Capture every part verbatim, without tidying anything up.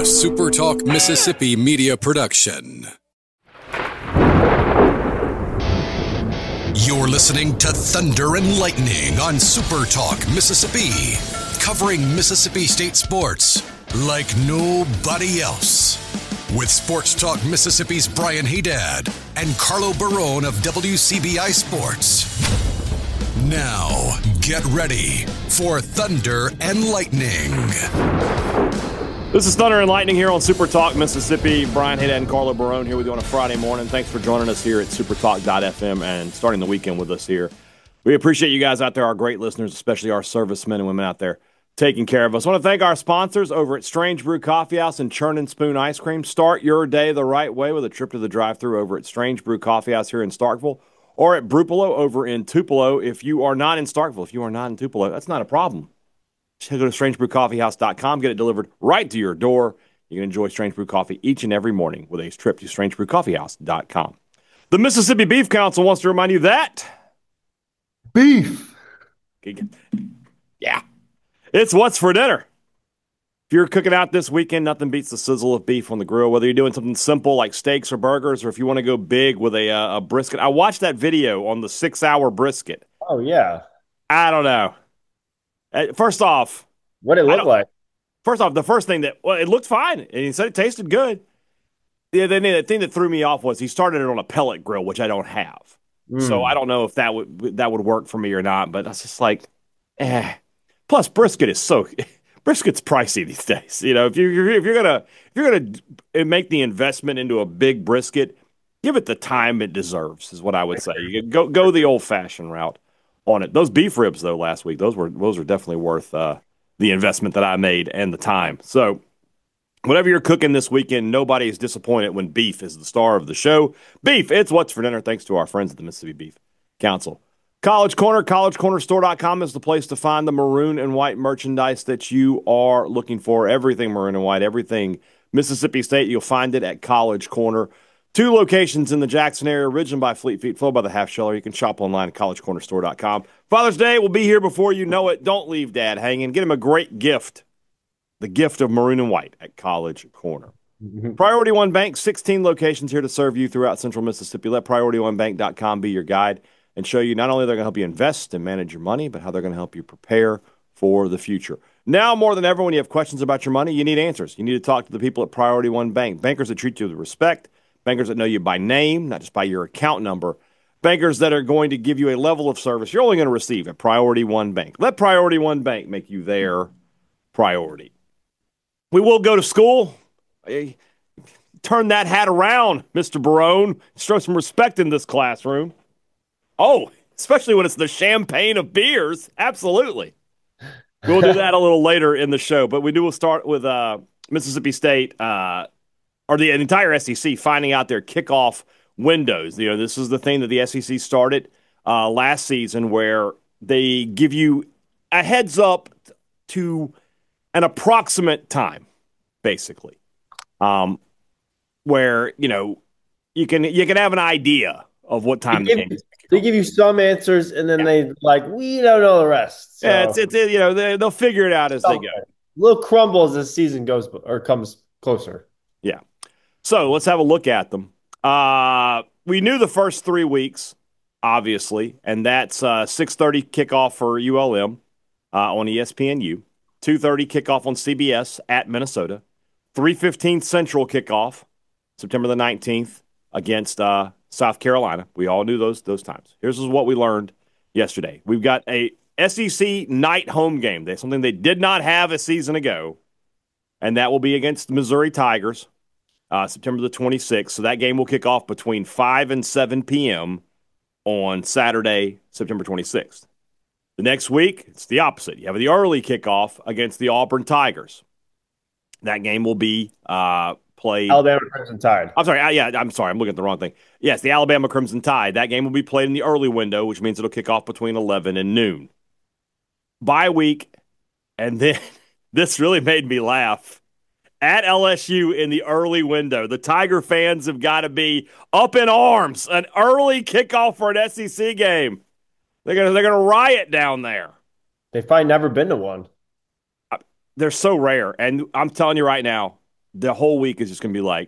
A SuperTalk Mississippi media production. You're listening to Thunder and Lightning on SuperTalk Mississippi, covering Mississippi State sports like nobody else. With Sports Talk Mississippi's Brian Haydad and Carlo Barone of W C B I Sports. Now, get ready for Thunder and Lightning. This is Thunder and Lightning here on Super Talk Mississippi. Brian Haydad and Carlo Barone here with you on a Friday morning. Thanks for joining us here at supertalk dot f m and starting the weekend with us here. We appreciate you guys out there, our great listeners, especially our servicemen and women out there taking care of us. I want to thank our sponsors over at Strange Brew Coffee House and Churn and Spoon Ice Cream. Start your day the right way with a trip to the drive-thru over at Strange Brew Coffee House here in Starkville or at Brupolo over in Tupelo. If you are not in Starkville, if you are not in Tupelo, that's not a problem. Go to strange brew coffee house dot com, get it delivered right to your door. You can enjoy Strange Brew Coffee each and every morning with a trip to strange brew coffee house dot com. The Mississippi Beef Council wants to remind you that beef. Yeah. It's what's for dinner. If you're cooking out this weekend, nothing beats the sizzle of beef on the grill, whether you're doing something simple like steaks or burgers, or if you want to go big with a, uh, a brisket. I watched that video on the six-hour brisket. Oh, yeah. I don't know. First off, what it look like? First off, the first thing that, well, it looked fine, and he said it tasted good. The, the, the thing that threw me off was he started it on a pellet grill, which I don't have. Mm. So I don't know if that would that would work for me or not, but I was just like, eh. Plus, brisket is so, brisket's pricey these days. You know, if, you, if you're going to if you're gonna make the investment into a big brisket, give it the time it deserves, is what I would say. You go, go the old-fashioned route on it. Those beef ribs, though, last week, those were those were definitely worth uh, the investment that I made and the time. So whatever you're cooking this weekend, nobody is disappointed when beef is the star of the show. Beef, it's what's for dinner, thanks to our friends at the Mississippi Beef Council. College Corner, college corner store dot com is the place to find the maroon and white merchandise that you are looking for. Everything maroon and white, everything Mississippi State, you'll find it at College Corner. Two locations in the Jackson area, origined by Fleet Feet, followed by the Half Sheller. You can shop online at college corner store dot com. Father's Day will be here before you know it. Don't leave Dad hanging. Get him a great gift, the gift of maroon and white at College Corner. Mm-hmm. Priority One Bank, sixteen locations here to serve you throughout central Mississippi. Let priority one bank dot com be your guide and show you not only they're going to help you invest and manage your money, but how they're going to help you prepare for the future. Now, more than ever, when you have questions about your money, you need answers. You need to talk to the people at Priority One Bank, bankers that treat you with respect, bankers that know you by name, not just by your account number. Bankers that are going to give you a level of service you're only going to receive at Priority One Bank. Let Priority One Bank make you their priority. We will go to school. Hey, turn that hat around, Mister Barone. Show some respect in this classroom. Oh, especially when it's the champagne of beers. Absolutely. We'll do that a little later in the show. But we do will start with uh, Mississippi State uh or the entire S E C finding out their kickoff windows. You know, this is the thing that the S E C started uh, last season, where they give you a heads up to an approximate time, basically, um, where you know you can you can have an idea of what time they the give, game is. They give you some answers, and then yeah. they like we don't know the rest. So. Yeah, it's, it's you know they, they'll figure it out as Something. they go. Little crumble as the season goes or comes closer. Yeah. So let's have a look at them. Uh, we knew the first three weeks, obviously, and that's uh, six thirty kickoff for U L M uh, on E S P N U, two thirty kickoff on C B S at Minnesota, three fifteen Central kickoff, September the nineteenth against uh, South Carolina. We all knew those those times. Here's what we learned yesterday. We've got a S E C night home game. That's something they did not have a season ago, and that will be against the Missouri Tigers. Uh, September the twenty-sixth. So that game will kick off between five and seven p.m. on Saturday, September twenty-sixth. The next week, it's the opposite. You have the early kickoff against the Auburn Tigers. That game will be uh, played. Alabama Crimson Tide. I'm sorry. Uh, yeah, I'm sorry. I'm looking at the wrong thing. Yes, the Alabama Crimson Tide. That game will be played in the early window, which means it'll kick off between eleven and noon. Bye week, and then this really made me laugh. At L S U in the early window. The Tiger fans have got to be up in arms. An early kickoff for an S E C game. They're gonna they're gonna riot down there. They've probably never been to one. They're so rare, and I'm telling you right now, the whole week is just going to be like,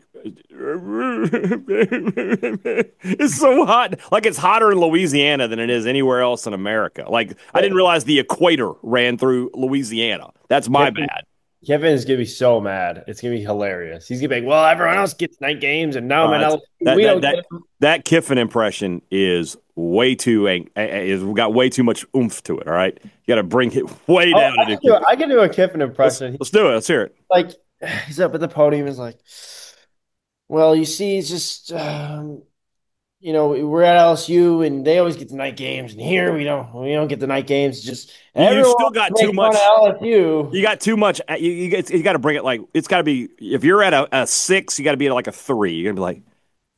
it's so hot. Like it's hotter in Louisiana than it is anywhere else in America. Like I didn't realize the equator ran through Louisiana. That's my Kevin, bad. Kevin is gonna be so mad. It's gonna be hilarious. He's gonna be like, "Well, everyone else gets night games, and now I'm Uh, in it's- L S U. that We that don't that get them." that Kiffin impression is way too ang- is got way too much oomph to it. All right, you got to bring it way Oh, down I to do can do, Kiffin. I can do a Kiffin Let's impression. let's do it. Let's hear it. Like he's up at the podium, is like, "Well, you see, it's just um, you know, we're at L S U, and they always get the night games, and here we don't, we don't get the night games. It's just You, you everyone still got too makes fun much. of L S U." You got too much. uh, You you, you got to bring it like it's got to be. If you're at a, a six, you got to be at like a three. You're gonna be like,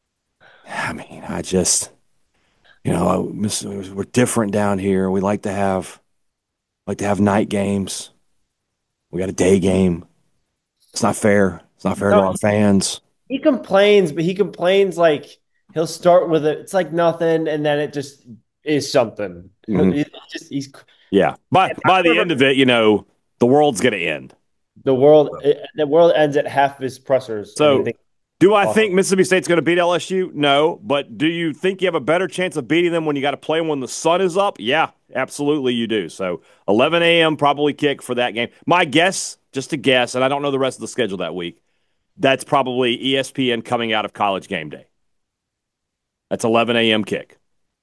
I mean, I just you know I miss, we're different down here. We like to have like to have night games. We got a day game. It's not fair. It's not fair to No, our fans. he complains, but he complains like he'll start with it. It's like nothing, and then it just is something. Mhm. It's just he's Yeah. By by the end of it, you know, the world's gonna end. the world. The world ends at half his pressers, and he So, thinks, do I awesome. think Mississippi State's going to beat L S U? No. But do you think you have a better chance of beating them when you got to play them when the sun is up? Yeah, absolutely you do. So, eleven a m probably kick for that game. My guess, just a guess, and I don't know the rest of the schedule that week, that's probably E S P N coming out of College Game Day. That's eleven a m kick.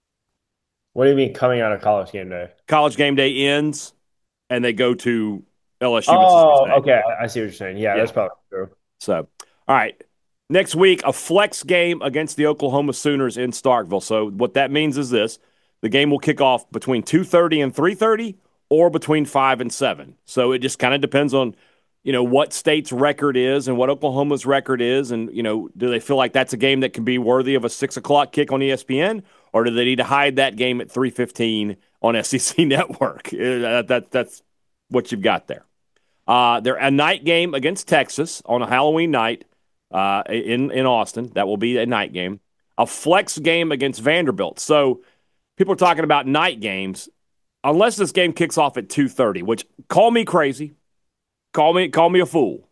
What do you mean coming out of College Game Day? College Game Day ends, and they go to L S U, Mississippi Oh, State. okay. I see what you're saying. Yeah, Yeah. that's probably true. So, all right. Next week, a flex game against the Oklahoma Sooners in Starkville. So, what that means is this: the game will kick off between two thirty and three thirty, or between five and seven. So it just kind of depends on, you know, what state's record is and what Oklahoma's record is, and you know, do they feel like that's a game that can be worthy of a six o'clock kick on E S P N, or do they need to hide that game at three fifteen on S E C Network? that, that, that's what you've got there. Uh, they're a night game against Texas on a Halloween night uh, in in Austin. That will be a night game. A flex game against Vanderbilt. So people are talking about night games. Unless this game kicks off at two thirty, which call me crazy, call me call me a fool.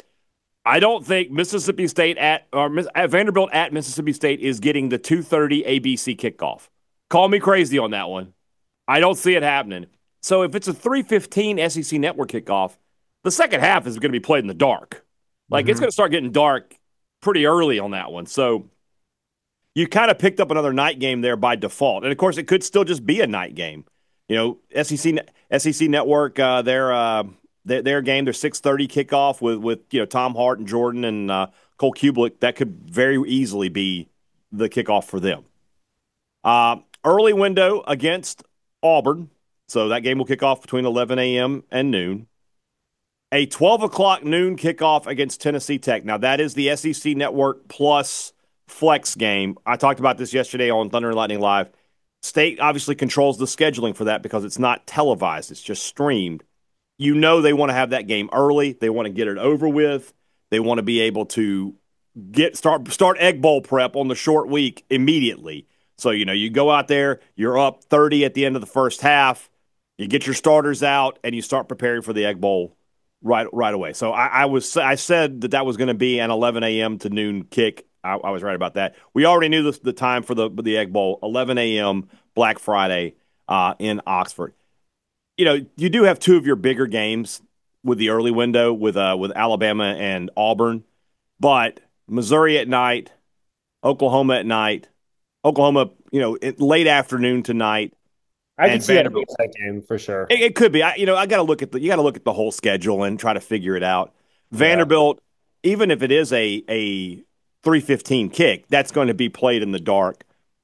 I don't think Mississippi State at or at Vanderbilt at Mississippi State is getting the two thirty A B C kickoff. Call me crazy on that one. I don't see it happening. So if it's a three fifteen S E C Network kickoff, the second half is going to be played in the dark. Like, mm-hmm. It's going to start getting dark pretty early on that one. So you kind of picked up another night game there by default. And, of course, it could still just be a night game. You know, S E C S E C Network, uh, their, uh, their their game, their six thirty kickoff with, with you know Tom Hart and Jordan and uh, Cole Kublik, that could very easily be the kickoff for them. Uh, early window against Auburn. So that game will kick off between eleven a m and noon. A twelve o'clock noon kickoff against Tennessee Tech. Now, that is the S E C Network Plus flex game. I talked about this yesterday on Thunder and Lightning Live. State obviously controls the scheduling for that because it's not televised. It's just streamed. You know they want to have that game early. They want to get it over with. They want to be able to get start start Egg Bowl prep on the short week immediately. So, you know, you go out there, you're up thirty at the end of the first half. You get your starters out, and you start preparing for the Egg Bowl right right away. So I, I was I said that that was going to be an eleven a m to noon kick. I, I was right about that. We already knew the, the time for the the Egg Bowl, eleven a m Black Friday uh, in Oxford. You know, you do have two of your bigger games with the early window with uh, with Alabama and Auburn, but Missouri at night, Oklahoma at night, Oklahoma, you know, it, late afternoon tonight. I can see that game for sure. It, it could be. I, you know, I got to look at the you got to look at the whole schedule and try to figure it out. Vanderbilt, yeah. Even if it is a a three fifteen kick, that's going to be played in the dark.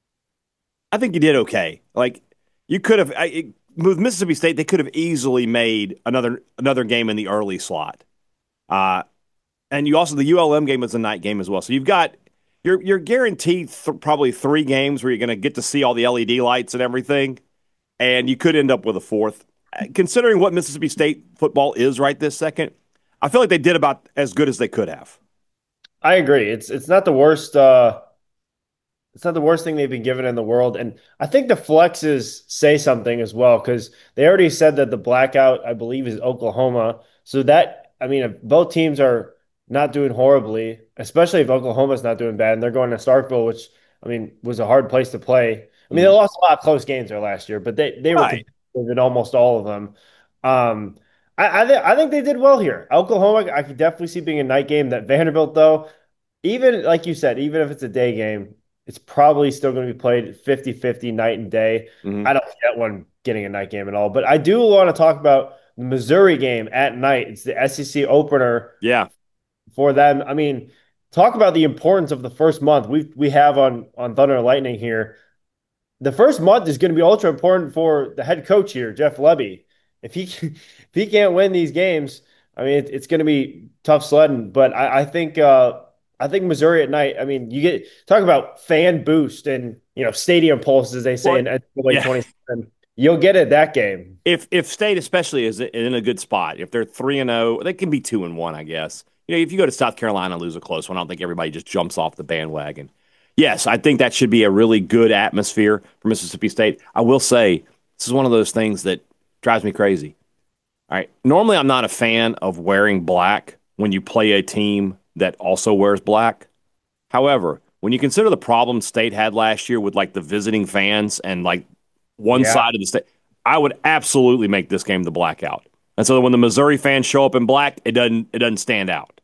I think you did okay. Like you could have I, with Mississippi State, they could have easily made another another game in the early slot. Uh, and you also the U L M game is a night game as well. So you've got you're you're guaranteed th- probably three games where you're going to get to see all the L E D lights and everything. And you could end up with a fourth. Considering what Mississippi State football is right this second, I feel like they did about as good as they could have. I agree. It's it's not the worst. Uh, it's not the worst thing they've been given in the world, and I think the flexes say something as well because they already said that the blackout, I believe, is Oklahoma. So that I mean, if both teams are not doing horribly, especially if Oklahoma's not doing bad and they're going to Starkville, which I mean was a hard place to play. I mean, they Mhm. lost a lot of close games there last year, but they they were Right. competitive in almost all of them. Um, I I, th I think they did well here. Oklahoma, I could definitely see being a night game. That Vanderbilt, though, even like you said, even if it's a day game, it's probably still going to be played fifty fifty night and day. Hmm. I don't see that one getting a night game at all. But I do want to talk about the Missouri game at night. It's the S E C opener Yeah. for them. I mean, talk about the importance of the first month we we have on on Thunder and Lightning here. The first month is going to be ultra important for the head coach here, Jeff Lebby. If he if he can't win these games, I mean, it, it's going to be tough sledding. But I, I think uh, I think Missouri at night. I mean, you get talk about fan boost and you know stadium pulse, as they say Well, in N C double A yeah. twenty-seven. You'll get it that game. If if State especially is in a good spot, if they're three and zero, they can be two and one, I guess. You know, if you go to South Carolina and lose a close one, I don't think everybody just jumps off the bandwagon. Yes, I think that should be a really good atmosphere for Mississippi State. I will say this is one of those things that drives me crazy. All right, normally I'm not a fan of wearing black when you play a team that also wears black. However, when you consider the problem State had last year with like the visiting fans and like one Yeah, side of the state, I would absolutely make this game the blackout. And so when the Missouri fans show up in black, it doesn't it doesn't stand out.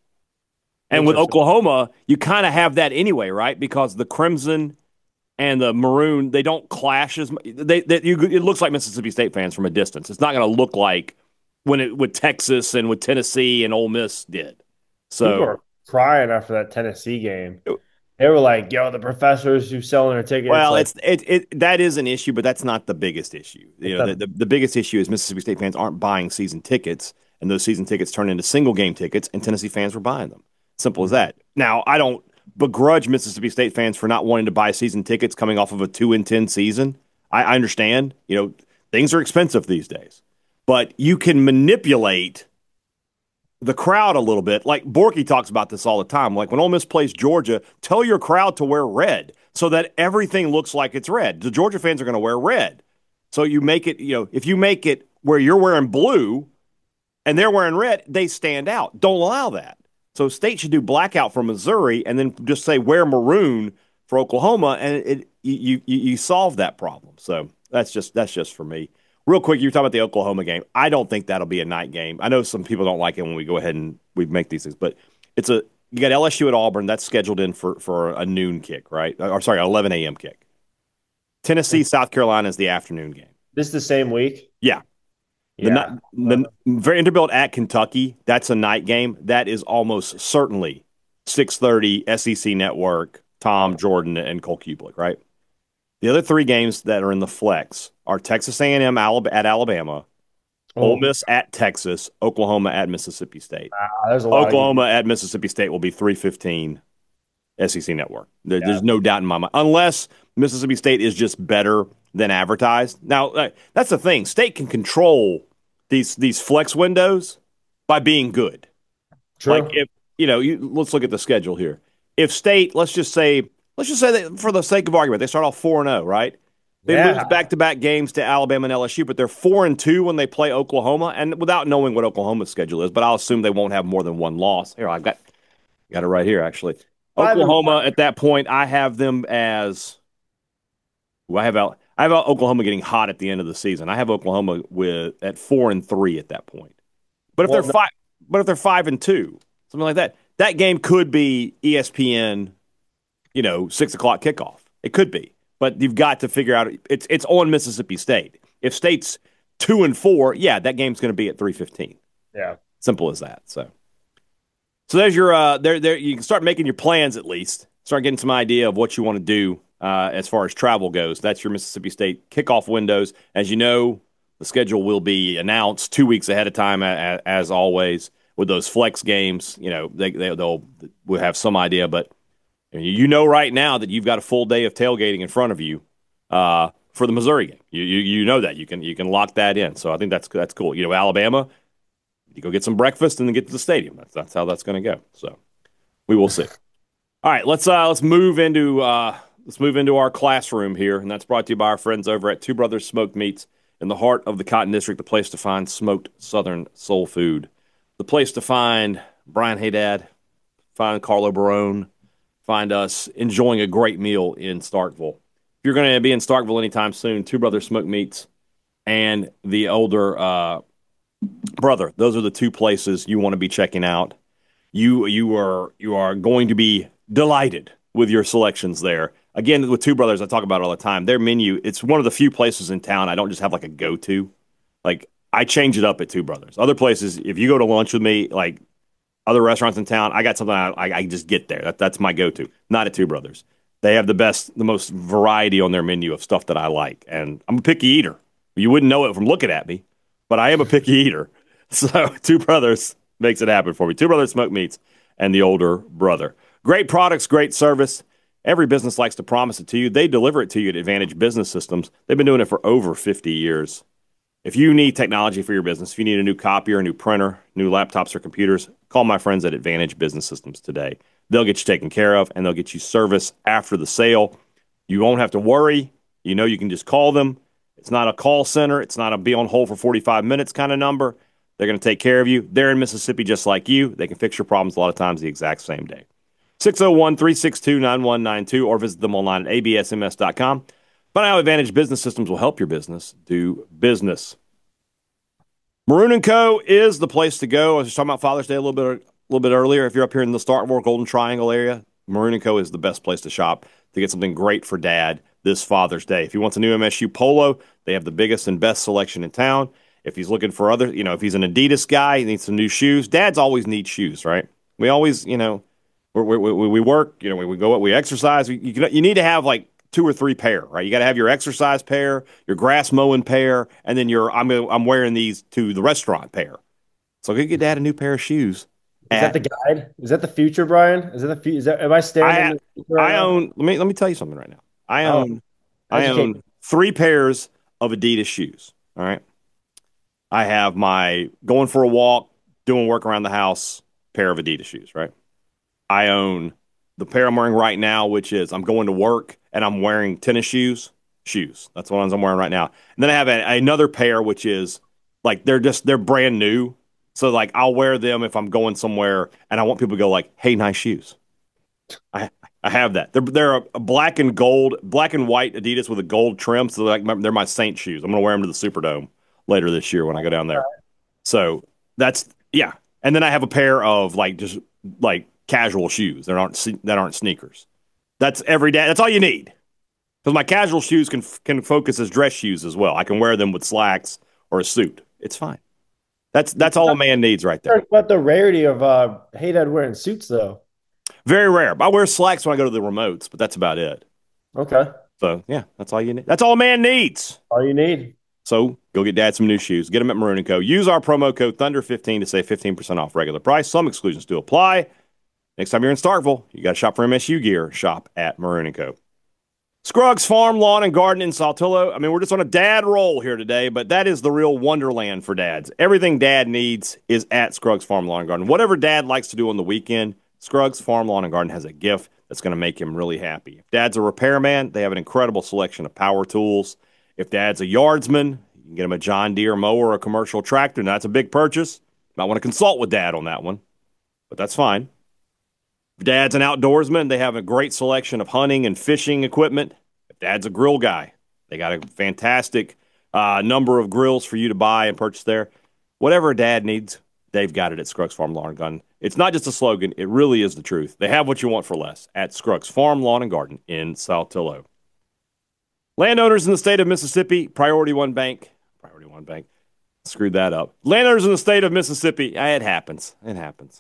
And with interesting. Oklahoma, you kind of have that anyway, right? Because the crimson and the maroon, they don't clash as much. They, they you, it looks like Mississippi State fans from a distance. It's not going to look like when it with Texas and with Tennessee and Ole Miss did. People So are crying after that Tennessee game. They were like, "Yo, the professors who selling their tickets." Well, Like, it's it, it that is an issue, but that's not the biggest issue. You it's know, the, not, the, the biggest issue is Mississippi State fans aren't buying season tickets, and those season tickets turn into single game tickets, and Tennessee fans were buying them. Simple as that. Now, I don't begrudge Mississippi State fans for not wanting to buy season tickets coming off of a two and ten season. I, I understand. You know, things are expensive these days, but you can manipulate the crowd a little bit. Like Borky talks about this all the time. Like when Ole Miss plays Georgia, tell your crowd to wear red so that everything looks like it's red. The Georgia fans are going to wear red. So you make it, you know, if you make it where you're wearing blue and they're wearing red, they stand out. Don't allow that. So State should do blackout for Missouri and then just say wear maroon for Oklahoma, and it you you you solve that problem. So that's just that's just for me. Real quick, you were talking about the Oklahoma game. I don't think that'll be a night game. I know some people don't like it when we go ahead and we make these things, but it's a you got L S U at Auburn. That's scheduled in for for a noon kick, right? Or sorry, eleven a m kick. Tennessee, South Carolina is the afternoon game. this the same week. Yeah, the, Yeah. the Vanderbilt at Kentucky. That's a night game. That is almost certainly six thirty S E C Network. Tom Jordan and Cole Kublik, right? The other three games that are in the flex are Texas A and M at Alabama, Ole Oh, Miss at Texas, Oklahoma at Mississippi State. wow, there's a lot of games. Oklahoma at Mississippi State will be three fifteen S E C Network. There, Yeah. There's no doubt in my mind, unless Mississippi State is just better than advertised. Now, uh, that's the thing. State can control these these flex windows by being good. Like True. if you know, you, let's look at the schedule here. If State, let's just say, let's just say that for the sake of argument, they start off four and zero, right? They Yeah. lose back to back games to Alabama and L S U, but they're four and two when they play Oklahoma, and without knowing what Oklahoma's schedule is, but I'll assume they won't have more than one loss. Here, I've got got it right here actually. Five and Oklahoma at that point, I have them as well, I have out. I have out Oklahoma getting hot at the end of the season. I have Oklahoma with at four and three at that point. But if Well, they're no, five, but if they're five and two, something like that, that game could be E S P N, you know, six o'clock kickoff. It could be, but you've got to figure out it's it's on Mississippi State. If State's two and four, yeah, that game's going to be at three fifteen. yeah. Simple as that. So, so there's your uh, there there. You can start making your plans at least. Start getting some idea of what you want to do uh, as far as travel goes. That's your Mississippi State kickoff windows. As you know, the schedule will be announced two weeks ahead of time, as, as always. With those flex games, you know they, they they'll we'll have some idea, but you know right now that you've got a full day of tailgating in front of you uh, for the Missouri game. You, you you know that you can you can lock that in. So I think that's that's cool. You know, Alabama, you go get some breakfast and then get to the stadium. That's that's how that's going to go. So we will see. All right, let's uh, let's move into uh, let's move into our classroom here, and that's brought to you by our friends over at Two Brothers Smoked Meats in the heart of the Cotton District, the place to find smoked Southern soul food, the place to find Brian Haydad, find Carlo Barone, find us enjoying a great meal in Starkville. If you're going to be in Starkville anytime soon, Two Brothers Smoked Meats and the older uh, brother, those are the two places you want to be checking out. You you are you are going to be delighted with your selections there. Again, with Two Brothers, I talk about it all the time. Their menu, it's one of the few places in town I don't just have like a go-to. Like, I change it up at Two Brothers. Other places, if you go to lunch with me, like other restaurants in town, I got something I, I, I just get there. That, that's my go-to. Not at Two Brothers. They have the best, the most variety on their menu of stuff that I like. And I'm a picky eater. You wouldn't know it from looking at me, but I am a picky eater. So Two Brothers makes it happen for me. Two Brothers Smoked Meats and the older brother. Great products, great service. Every business likes to promise it to you. They deliver it to you at Advantage Business Systems. They've been doing it for over fifty years. If you need technology for your business, if you need a new copier, a new printer, new laptops or computers, call my friends at Advantage Business Systems today. They'll get you taken care of, and they'll get you service after the sale. You won't have to worry. You know you can just call them. It's not a call center. It's not a be on hold for forty-five minutes kind of number. They're going to take care of you. They're in Mississippi just like you. They can fix your problems a lot of times the exact same day. six oh one, three six two, nine one nine two or visit them online at a b s m s dot com. Find out how Advantage Business Systems will help your business do business. Maroon and Co. is the place to go. I was just talking about Father's Day a little bit a little bit earlier. If you're up here in the Starkville, Golden Triangle area, Maroon and Co. is the best place to shop to get something great for Dad this Father's Day. If he wants a new M S U polo, they have the biggest and best selection in town. If he's looking for other, you know, if he's an Adidas guy, he needs some new shoes. Dads always need shoes, right? We always, you know, we we, we work, you know, we, we go, we exercise. You, you, you need to have like two or three pair, right? You got to have your exercise pair, your grass mowing pair, and then your I'm I'm wearing these to the restaurant pair. So go get Dad a new pair of shoes. Is that the guide? Is that the future, Brian? Is that the future? Is that am I staring? I, in the future right I now? own. Let me let me tell you something right now. I own. Oh, I educate own me. three pairs of Adidas shoes. All right. I have my going for a walk, doing work around the house pair of Adidas shoes. Right. I own the pair I'm wearing right now, which is I'm going to work and I'm wearing tennis shoes. Shoes. That's the ones I'm wearing right now. And then I have a, another pair, which is like they're just they're brand new. So like I'll wear them if I'm going somewhere and I want people to go like, "Hey, nice shoes." I I have that. They're they're a black and gold, black and white Adidas with a gold trim. So they're like they're my Saint shoes. I'm gonna wear them to the Superdome later this year when I go down there. So that's yeah. And then I have a pair of like just like casual shoes that aren't that aren't sneakers. That's every day. That's all you need. Because my casual shoes can can focus as dress shoes as well. I can wear them with slacks or a suit. It's fine. That's that's all a man needs right there. About the rarity of uh, hey dad wearing suits though. Very rare. I wear slacks when I go to the remotes, but that's about it. Okay, So yeah, that's all you need. That's all a man needs. all you need. So go get Dad some new shoes. Get them at Maroon and Co. Use our promo code Thunder fifteen to save fifteen percent off regular price. Some exclusions do apply. Next time you're in Starkville, you got to shop for M S U gear. Shop at Maroon and Co. Scruggs Farm, Lawn, and Garden in Saltillo. I mean, we're just on a dad roll here today, but that is the real wonderland for dads. Everything Dad needs is at Scruggs Farm, Lawn, and Garden. Whatever Dad likes to do on the weekend, Scruggs Farm, Lawn, and Garden has a gift that's going to make him really happy. If Dad's a repairman, they have an incredible selection of power tools. If Dad's a yardsman, you can get him a John Deere mower or a commercial tractor, and that's a big purchase. Might want to consult with Dad on that one, but that's fine. If Dad's an outdoorsman, they have a great selection of hunting and fishing equipment. If Dad's a grill guy, they got a fantastic uh, number of grills for you to buy and purchase there. Whatever Dad needs, they've got it at Scruggs Farm, Lawn, and Garden. It's not just a slogan. It really is the truth. They have what you want for less at Scruggs Farm, Lawn, and Garden in Saltillo. Landowners in the state of Mississippi, Priority One Bank. Priority One Bank. Screwed that up. Landowners in the state of Mississippi. It happens. It happens.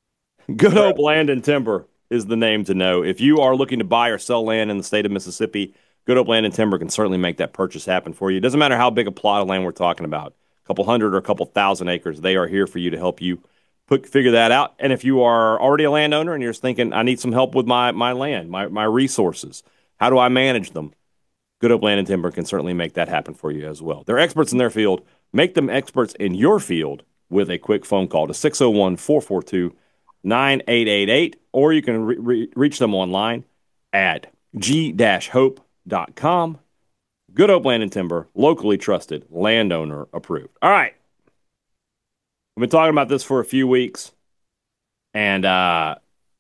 Good Hope Land and Timber is the name to know. If you are looking to buy or sell land in the state of Mississippi, Good Hope Land and Timber can certainly make that purchase happen for you. It doesn't matter how big a plot of land we're talking about. A couple hundred or a couple thousand acres. They are here for you to help you put, figure that out. And if you are already a landowner and you're just thinking, I need some help with my, my land, my, my resources, how do I manage them? Good Hope Land and Timber can certainly make that happen for you as well. They're experts in their field. Make them experts in your field with a quick phone call to six oh one, four four two, nine eight eight eight, or you can re- re- reach them online at g hope dot com. Good Hope Land and Timber, locally trusted, landowner approved. All right. We've been talking about this for a few weeks, and uh,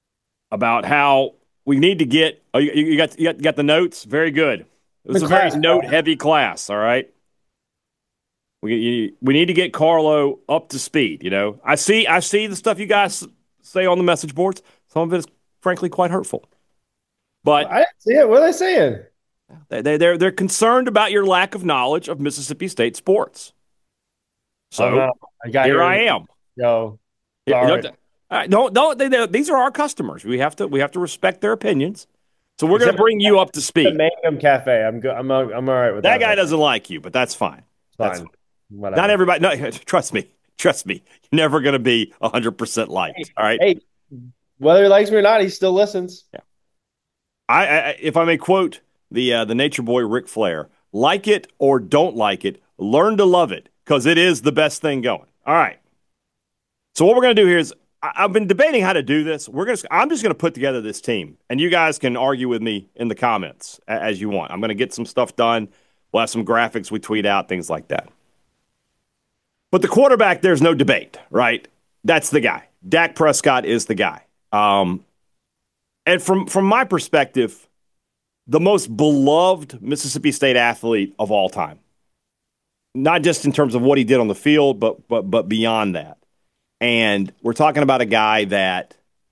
about how we need to get. Oh, you, you got you got, you got the notes. Very good. It was The a very class, note heavy class. All right. We you, we need to get Carlo up to speed. You know, I see I see the stuff you guys say on the message boards. Some of it is frankly quite hurtful. But I didn't see it. What are they saying? they, they they're they're concerned about your lack of knowledge of Mississippi State sports. Oh So no, I got here your I am. yo. Here- Sorry. Don't uh, don't, don't they, they- these are our customers. We have to we have to respect their opinions. So we're going to Except bring you up to the speed. Mangum Cafe. I'm good. I'm I'm all right with That that. guy doesn't like you, but that's fine. It's That's fine. fine. Whatever. Not everybody. No, trust me. Trust me. You're never going to be one hundred percent liked. All right. Hey, whether he likes me or not, he still listens. Yeah. I, I if I may quote the uh, the Nature Boy Ric Flair, like it or don't like it, learn to love it because it is the best thing going. All right. So what we're going to do here is I, I've been debating how to do this. We're going to I'm just going to put together this team, and you guys can argue with me in the comments a- as you want. I'm going to get some stuff done. We'll have some graphics we tweet out, things like that. But the quarterback, there's no debate, right? That's the guy. Dak Prescott is the guy. Um, and from from my perspective, the most beloved Mississippi State athlete of all time. Not just in terms of what he did on the field, but but but beyond that. And we're talking about a guy that,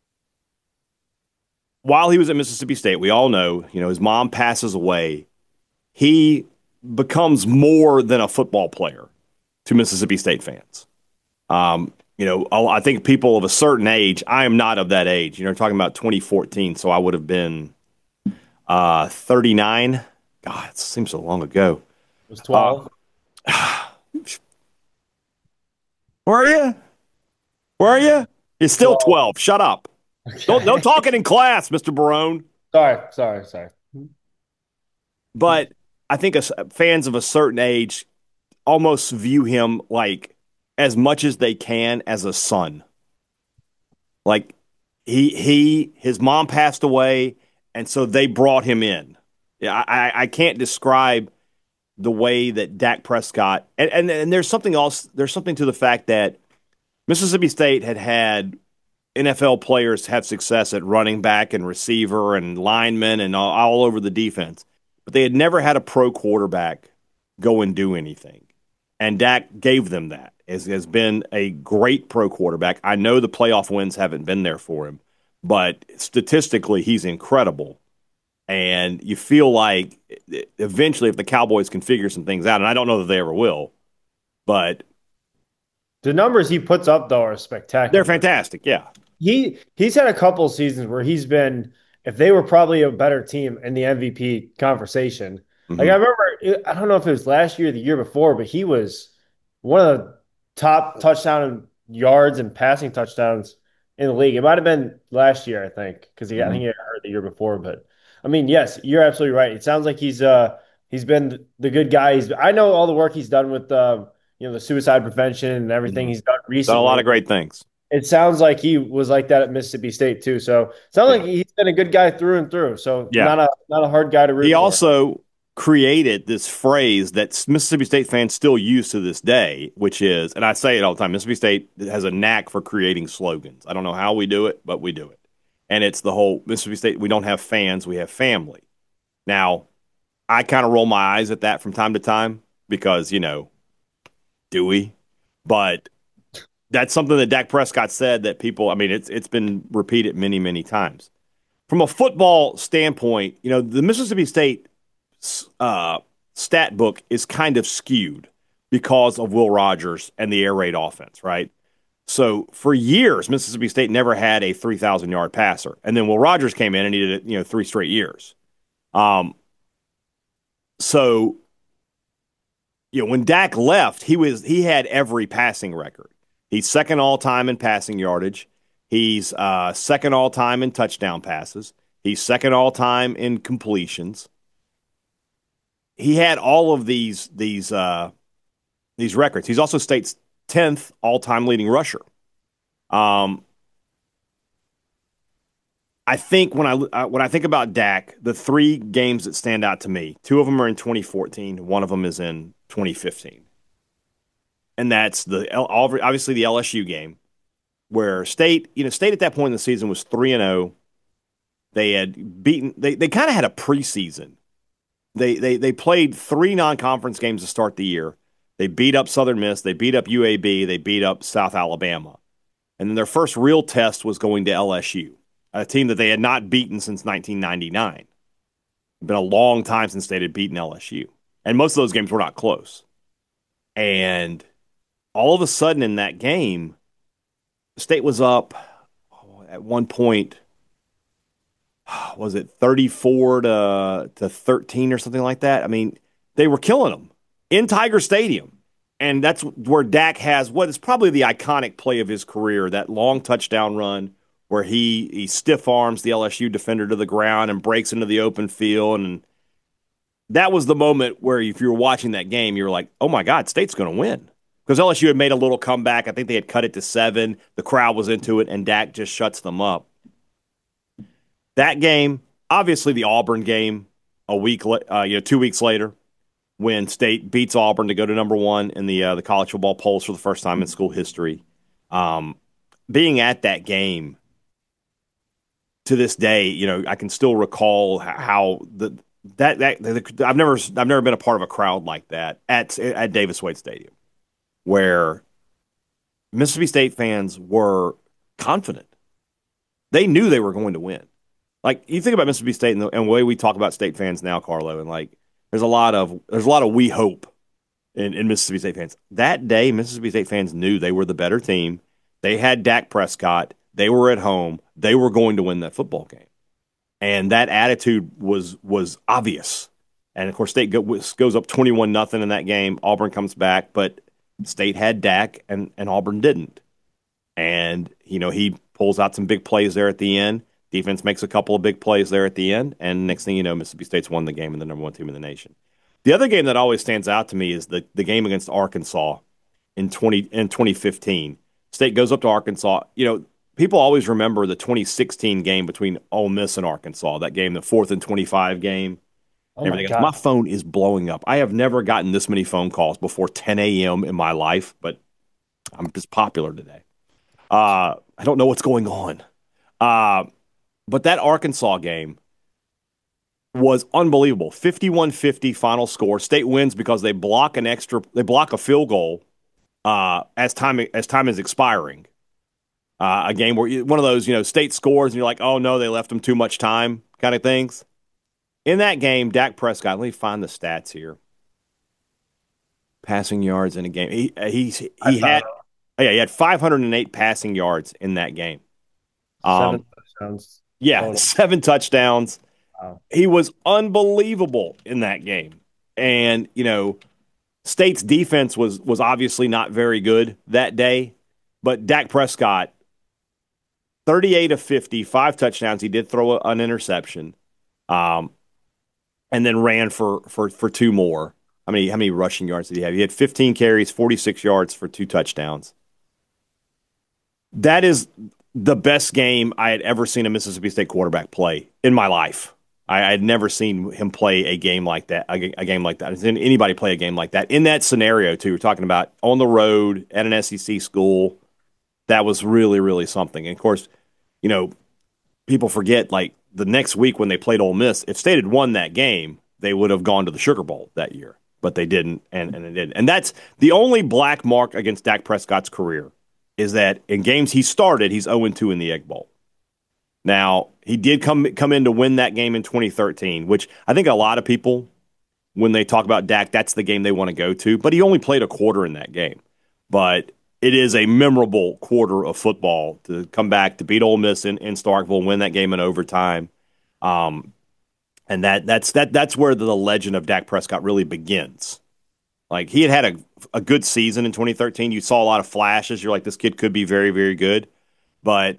while he was at Mississippi State, we all know, you know, his mom passes away. He becomes more than a football player to Mississippi State fans. Um, you know, I think people of a certain age, I am not of that age. You know, talking about twenty fourteen, so I would have been uh, thirty-nine. God, it seems so long ago. It was twelve. Uh, where are you? Where are you? You're still twelve. Shut up. Okay. Don't don't talk it in class, Mister Barone. Sorry, sorry, sorry. But I think fans of a certain age almost view him like as much as they can as a son. Like he he his mom passed away, and so they brought him in. Yeah, I, I can't describe the way that Dak Prescott and, and and there's something else. There's something to the fact that Mississippi State had had N F L players have success at running back and receiver and lineman and all, all over the defense, but they had never had a pro quarterback go and do anything. And Dak gave them that. Has, has been a great pro quarterback. I know the playoff wins haven't been there for him, but statistically, he's incredible. And you feel like eventually, if the Cowboys can figure some things out, and I don't know that they ever will, but the numbers he puts up though are spectacular. They're fantastic. Yeah, he he's had a couple seasons where he's been. If they were probably a better team in the M V P conversation, mm-hmm. like I remember, I don't know if it was last year or the year before, but he was one of the top touchdown yards and passing touchdowns in the league. It might have been last year, I think, because he mm-hmm. I think he got hurt the year before. But I mean, yes, you're absolutely right. It sounds like he's uh he's been the good guy. He's I know all the work he's done with uh, you know the suicide prevention and everything mm-hmm. he's done recently. Done a lot of great things. It sounds like he was like that at Mississippi State too. So it sounds yeah. like he's been a good guy through and through. So yeah. not a not a hard guy to root He for. also created this phrase that Mississippi State fans still use to this day, which is, and I say it all the time, Mississippi State has a knack for creating slogans. I don't know how we do it, but we do it. And it's the whole Mississippi State, we don't have fans, we have family. Now, I kind of roll my eyes at that from time to time because, you know, do we? But that's something that Dak Prescott said that people, I mean, it's it's been repeated many, many times. From a football standpoint, you know, the Mississippi State uh, stat book is kind of skewed because of Will Rogers and the air raid offense, right? So for years, Mississippi State never had a three thousand yard passer. And then Will Rogers came in and he did it, you know, three straight years. Um, so, you know, when Dak left, he was he had every passing record. He's second all-time in passing yardage. He's uh, second all-time in touchdown passes. He's second all-time in completions. He had all of these these uh, these records. He's also State's tenth all-time leading rusher. Um, I think when I uh, when I think about Dak, the three games that stand out to me, two of them are in twenty fourteen. One of them is in twenty fifteen. And that's the obviously the L S U game, where State, you know, State at that point in the season was three and zero. They had beaten. They they kind of had a preseason. They they they played three non-conference games to start the year. They beat up Southern Miss. They beat up U A B. They beat up South Alabama. And then their first real test was going to L S U, a team that they had not beaten since nineteen ninety-nine. It's been a long time since they had beaten L S U. And most of those games were not close. And all of a sudden in that game, State was up at one point, was it thirty-four to, to thirteen or something like that? I mean, they were killing them in Tiger Stadium. And that's where Dak has what is probably the iconic play of his career, that long touchdown run where he, he stiff arms the L S U defender to the ground and breaks into the open field. And that was the moment where if you were watching that game, you were like, oh, my God, State's going to win. Because L S U had made a little comeback. I think they had cut it to seven. The crowd was into it, and Dak just shuts them up. That game, obviously the Auburn game a week, uh, you know, two weeks later, when State beats Auburn to go to number one in the uh, the college football polls for the first time in school history. Um, being at that game to this day, you know, I can still recall how the that that the, I've never I've never been a part of a crowd like that at at Davis Wade Stadium, where Mississippi State fans were confident. They knew they were going to win. Like, you think about Mississippi State and the, and the way we talk about State fans now, Carlo, and like there's a lot of there's a lot of we hope in, in Mississippi State fans. That day, Mississippi State fans knew they were the better team. They had Dak Prescott. They were at home. They were going to win that football game, and that attitude was was obvious. And of course, State goes, goes up twenty-one nothing in that game. Auburn comes back, but State had Dak, and and Auburn didn't. And you know, he pulls out some big plays there at the end. Defense makes a couple of big plays there at the end, and next thing you know, Mississippi State's won the game and the number one team in the nation. The other game that always stands out to me is the, the game against Arkansas in twenty in twenty fifteen. State goes up to Arkansas. You know, people always remember the twenty sixteen game between Ole Miss and Arkansas, that game, the fourth and twenty-five game. Oh everything my, my phone is blowing up. I have never gotten this many phone calls before ten a.m. in my life, but I'm just popular today. Uh, I don't know what's going on. Uh, But that Arkansas game was unbelievable. fifty-one fifty final score. State wins because they block an extra they block a field goal uh, as time as time is expiring. Uh, a game where you, one of those, you know, State scores and you're like, "Oh no, they left them too much time," kind of things. In that game, Dak Prescott, let me find the stats here. Passing yards in a game. He he he had oh, yeah, he had five hundred eight passing yards in that game. Um, Seven touchdowns. Yeah, Total. seven touchdowns. Wow. He was unbelievable in that game. And, you know, State's defense was was obviously not very good that day. But Dak Prescott, thirty-eight of fifty, five touchdowns. He did throw an interception, um, and then ran for, for, for two more. How many, how many rushing yards did he have? He had fifteen carries, forty-six yards for two touchdowns. That is the best game I had ever seen a Mississippi State quarterback play in my life. I had never seen him play a game like that, a, a game like that. I've seen anybody play a game like that. In that scenario, too, we're talking about on the road at an S E C school. That was really, really something. And, of course, you know, people forget, like, the next week when they played Ole Miss, if State had won that game, they would have gone to the Sugar Bowl that year. But they didn't, and, and they didn't. And that's the only black mark against Dak Prescott's career, is that in games he started, he's oh and two in the Egg Bowl. Now, he did come come in to win that game in twenty thirteen, which I think a lot of people, when they talk about Dak, that's the game they want to go to. But he only played a quarter in that game. But it is a memorable quarter of football to come back to beat Ole Miss in, in Starkville, win that game in overtime. Um, and that that's that that's where the legend of Dak Prescott really begins. Like, he had had a, a good season in twenty thirteen. You saw a lot of flashes. You're like, this kid could be very, very good. But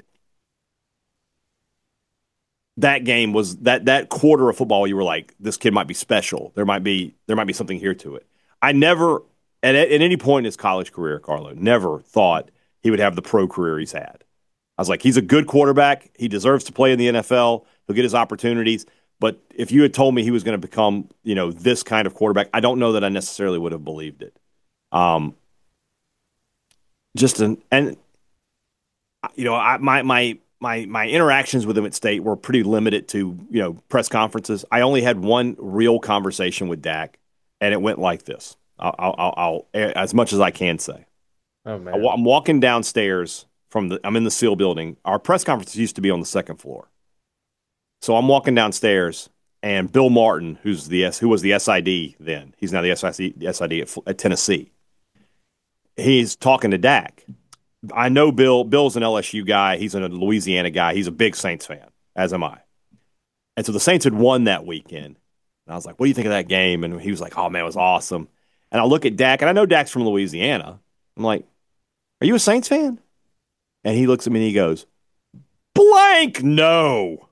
that game was that that quarter of football, you were like, this kid might be special. There might be there might be something here to it. I never, at, at any point in his college career, Carlo, never thought he would have the pro career he's had. I was like, he's a good quarterback. He deserves to play in the N F L. He'll get his opportunities. But if you had told me he was going to become, you know, this kind of quarterback, I don't know that I necessarily would have believed it. Um, just an and you know, I, my my my my interactions with him at State were pretty limited to, you know, press conferences. I only had one real conversation with Dak, and it went like this. I'll, I'll, I'll as much as I can say. Oh man. I'm walking downstairs from the. I'm in the SEAL building. Our press conference used to be on the second floor, so I'm walking downstairs, and Bill Martin, who's the S, who was the S I D then, he's now the S I D, S I D at, at Tennessee. He's talking to Dak. I know Bill. Bill's an L S U guy. He's a Louisiana guy. He's a big Saints fan, as am I. And so the Saints had won that weekend. And I was like, what do you think of that game? And he was like, oh, man, it was awesome. And I look at Dak, and I know Dak's from Louisiana. I'm like, are you a Saints fan? And he looks at me and he goes, blank, no.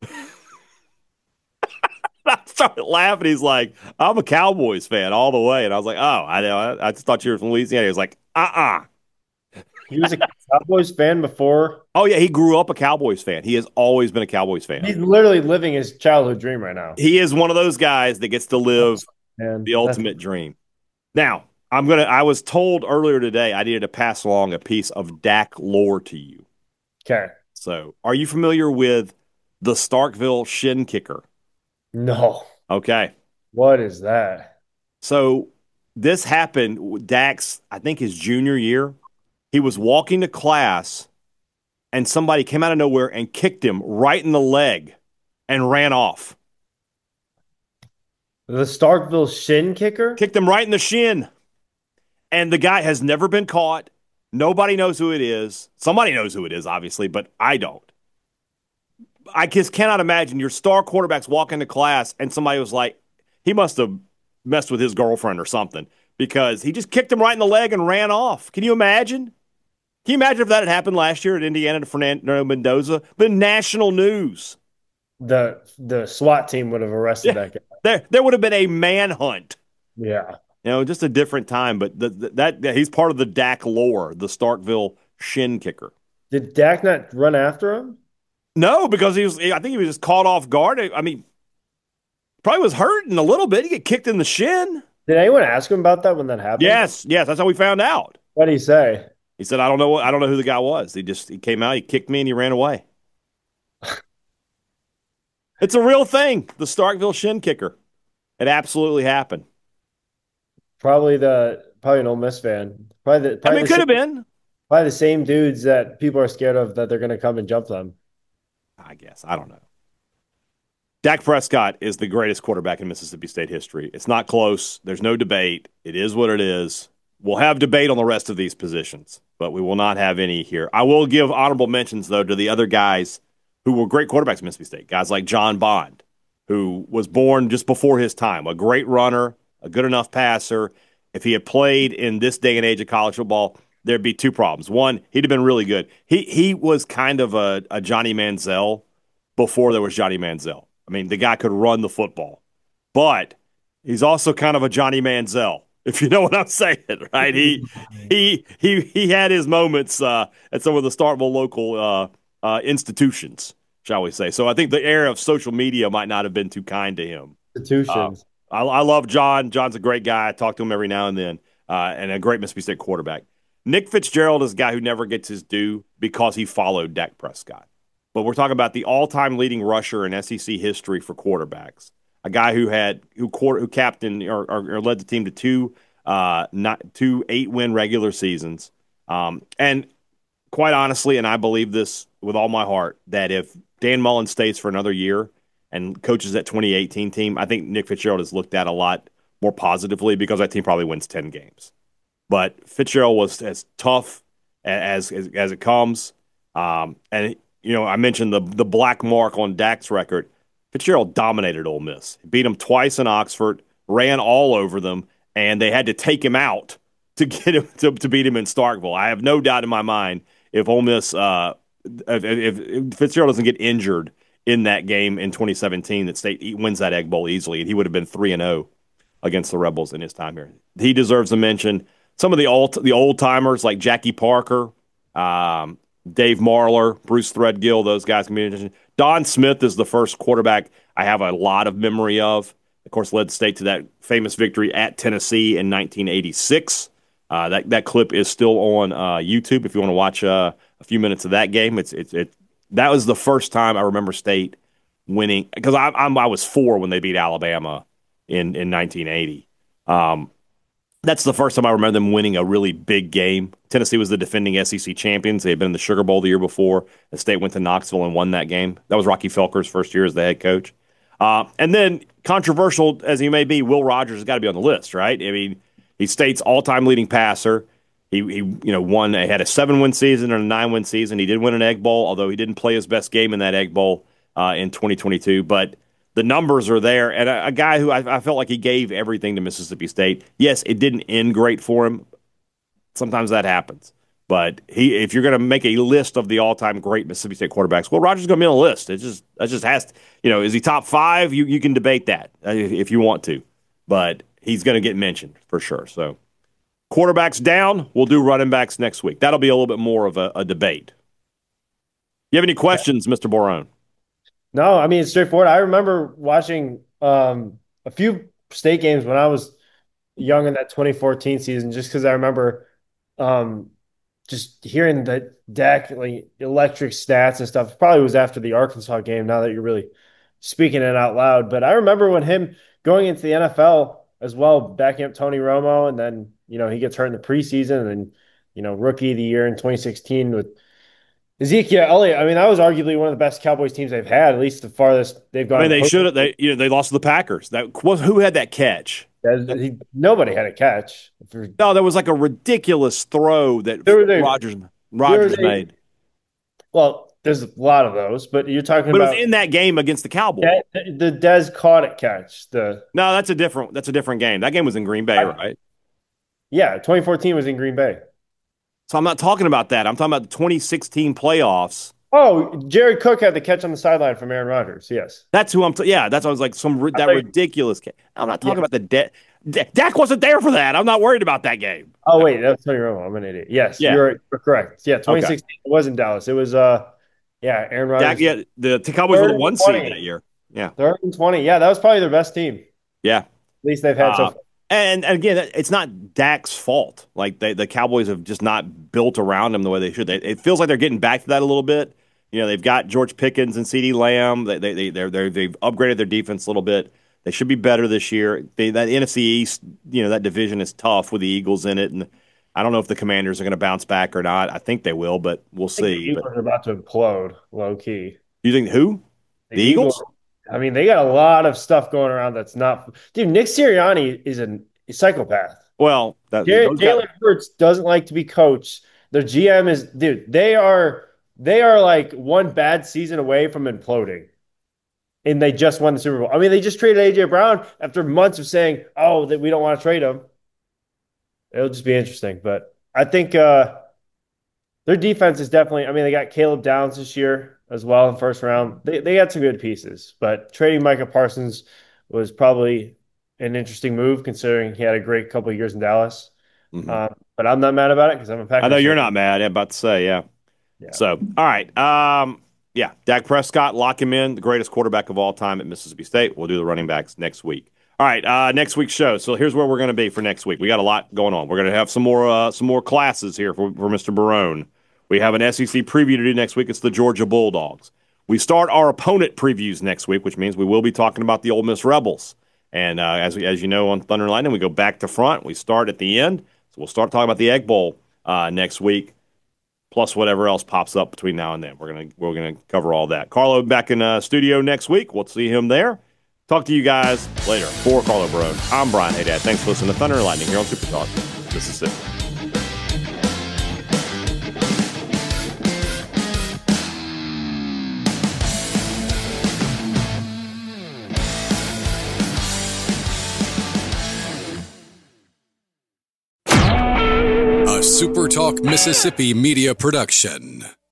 I started laughing. He's like, I'm a Cowboys fan all the way. And I was like, oh, I know. I, I just thought you were from Louisiana. He was like, uh-uh. He was a Cowboys fan before. Oh, yeah, he grew up a Cowboys fan. He has always been a Cowboys fan. He's literally living his childhood dream right now. He is one of those guys that gets to live Man, the ultimate dream. Now, I'm gonna. I was told earlier today I needed to pass along a piece of Dak lore to you. Okay. So, are you familiar with the Starkville shin kicker? No. Okay. What is that? So, this happened with Dak's, I think, his junior year. He was walking to class, and somebody came out of nowhere and kicked him right in the leg and ran off. The Starkville shin kicker? Kicked him right in the shin. And the guy has never been caught. Nobody knows who it is. Somebody knows who it is, obviously, but I don't. I just cannot imagine your star quarterback's walking to class and somebody was like, he must have messed with his girlfriend or something because he just kicked him right in the leg and ran off. Can you imagine? Can you imagine if that had happened last year at Indiana to Fernando Mendoza? Been national news. The the SWAT team would have arrested Yeah. that guy. There, there would have been a manhunt. Yeah. You know, just a different time, but the, the, that, that he's part of the Dak lore, the Starkville shin kicker. Did Dak not run after him? No, because he was. I think he was just caught off guard. I mean, probably was hurting a little bit. He get kicked in the shin. Did anyone ask him about that when that happened? Yes, yes, that's how we found out. What did he say? He said, "I don't know. What, I don't know who the guy was. He just he came out, he kicked me, and he ran away." It's a real thing. The Starkville shin kicker. It absolutely happened. Probably the probably an Ole Miss fan. Probably the, I probably mean, it the could have same, been. probably the same dudes that people are scared of that they're going to come and jump them. I guess. I don't know. Dak Prescott is the greatest quarterback in Mississippi State history. It's not close. There's no debate. It is what it is. We'll have debate on the rest of these positions, but we will not have any here. I will give honorable mentions, though, to the other guys who were great quarterbacks in Mississippi State. Guys like John Bond, who was born just before his time, a great runner, a good enough passer. If he had played in this day and age of college football, there'd be two problems. One, he'd have been really good. He he was kind of a, a Johnny Manziel before there was Johnny Manziel. I mean, the guy could run the football, but he's also kind of a Johnny Manziel, if you know what I'm saying, right? He he he he had his moments uh, at some of the Starkville local uh, uh, institutions, shall we say? So I think the era of social media might not have been too kind to him. Institutions. Uh, I, I love John. John's a great guy. I talk to him every now and then, uh, and a great Mississippi State quarterback. Nick Fitzgerald is a guy who never gets his due because he followed Dak Prescott. But we're talking about the all-time leading rusher in S E C history for quarterbacks. A guy who had who quarter, who captained or, or, or led the team to two uh, not two eight-win regular seasons. Um, and quite honestly, and I believe this with all my heart, that if Dan Mullen stays for another year and coaches that twenty eighteen team, I think Nick Fitzgerald is looked at a lot more positively because that team probably wins ten games. But Fitzgerald was as tough as as, as it comes, um, and you know I mentioned the the black mark on Dak's record. Fitzgerald dominated Ole Miss, beat them twice in Oxford, ran all over them, and they had to take him out to get him to, to beat him in Starkville. I have no doubt in my mind if Ole Miss uh, if, if, if Fitzgerald doesn't get injured in that game in twenty seventeen, that State wins that Egg Bowl easily, and he would have been three and zero against the Rebels in his time here. He deserves a mention. Some of the old the old timers like Jackie Parker, um, Dave Marler, Bruce Threadgill, those guys can be mentioned. Don Smith is the first quarterback I have a lot of memory of. Of course, led the State to that famous victory at Tennessee in nineteen eighty-six. Uh, that that clip is still on uh, YouTube if you want to watch uh, a few minutes of that game. It's it's it, that was the first time I remember State winning because I, I'm I was four when they beat Alabama in in nineteen eighty. Um, that's the first time I remember them winning a really big game. Tennessee was the defending S E C champions. They had been in the Sugar Bowl the year before. The State went to Knoxville and won that game. That was Rocky Felker's first year as the head coach. Uh, and then, controversial as he may be, Will Rogers has got to be on the list, right? I mean, he's State's all-time leading passer. He, he, you know, won. He had a seven-win season and a nine-win season. He did win an Egg Bowl, although he didn't play his best game in that Egg Bowl uh, in twenty twenty-two. But the numbers are there, and a, a guy who I, I felt like he gave everything to Mississippi State. Yes, it didn't end great for him. Sometimes that happens. But he, if you're going to make a list of the all-time great Mississippi State quarterbacks, well, Rogers is going to be on the list. It just, that just has to, you know, is he top five? You you can debate that if you want to, but he's going to get mentioned for sure. So, quarterbacks down. We'll do running backs next week. That'll be a little bit more of a, a debate. You have any questions, Mister Borone? No, I mean, it's straightforward. I remember watching um, a few State games when I was young in that twenty fourteen season, just because I remember um, just hearing the Dak like electric stats and stuff. Probably was after the Arkansas game. Now that you're really speaking it out loud, but I remember when him going into the N F L as well, backing up Tony Romo, and then you know he gets hurt in the preseason, and then you know rookie of the year in twenty sixteen with Ezekiel Elliott. I mean, that was arguably one of the best Cowboys teams they've had, at least the farthest they've gone. I mean, they should have. They you know they lost to the Packers. That was who had that catch. He, nobody had a catch. No, there was like a ridiculous throw that they, Rogers Rogers they, made. Well, there's a lot of those, but you're talking but about. But it was in that game against the Cowboys. The, the Dez caught it catch. The no, that's a different. That's a different game. That game was in Green Bay, I, right? Yeah, twenty fourteen was in Green Bay. So I'm not talking about that. I'm talking about the twenty sixteen playoffs. Oh, Jared Cook had the catch on the sideline from Aaron Rodgers. Yes, that's who I'm. T- yeah, that's what I was like some that like, ridiculous. Catch. I'm not talking yeah. about the debt. D- Dak wasn't there for that. I'm not worried about that game. Oh wait, that's Tony Romo. I'm an idiot. Yes, yeah. you're, you're correct. Yeah, twenty sixteen okay. It was in Dallas. It was uh, yeah, Aaron Rodgers. Dak, yeah, the, the Cowboys were the one seed that year. Yeah, third and twenty. Yeah, that was probably their best team. Yeah, at least they've had uh, so far. And, and again, it's not Dak's fault. Like they, the Cowboys have just not built around him the way they should. They, it feels like they're getting back to that a little bit. You know, they've got George Pickens and CeeDee Lamb. They they they they're, they're, they've upgraded their defense a little bit. They should be better this year. They, that N F C East, you know, that division is tough with the Eagles in it, and I don't know if the Commanders are going to bounce back or not. I think they will, but we'll see. The Eagles but, are about to implode, low key. You think who? The, the Eagles? Eagles? I mean, they got a lot of stuff going around that's not. Dude, Nick Sirianni is an a psychopath. Well, that, Jalen guys... Hurts doesn't like to be coached. Their G M is, dude. They are they are like one bad season away from imploding, and they just won the Super Bowl. I mean, they just traded A J Brown after months of saying, "Oh, that we don't want to trade him." It'll just be interesting, but I think uh, their defense is definitely. I mean, they got Caleb Downs this year as well in the first round. They they got some good pieces, but trading Micah Parsons was probably an interesting move considering he had a great couple of years in Dallas. Mm-hmm. Uh, but I'm not mad about it because I'm a Packers. I know you're fan. Not mad. I'm about to say, yeah. yeah. So, all right. Um, yeah, Dak Prescott, lock him in, the greatest quarterback of all time at Mississippi State. We'll do the running backs next week. All right, uh, next week's show. So here's where we're going to be for next week. We got a lot going on. We're going to have some more uh, some more classes here for, for Mister Barone. We have an S E C preview to do next week. It's the Georgia Bulldogs. We start our opponent previews next week, which means we will be talking about the Ole Miss Rebels. And uh, as we, as you know on Thunder and Lightning, we go back to front. We start at the end. So we'll start talking about the Egg Bowl uh, next week, plus whatever else pops up between now and then. We're gonna we're gonna cover all that. Carlo back in uh, studio next week. We'll see him there. Talk to you guys later. For Carlo Barone, I'm Brian Haydad. Thanks for listening to Thunder and Lightning here on Super Talk Mississippi. Super Talk Mississippi Media Production.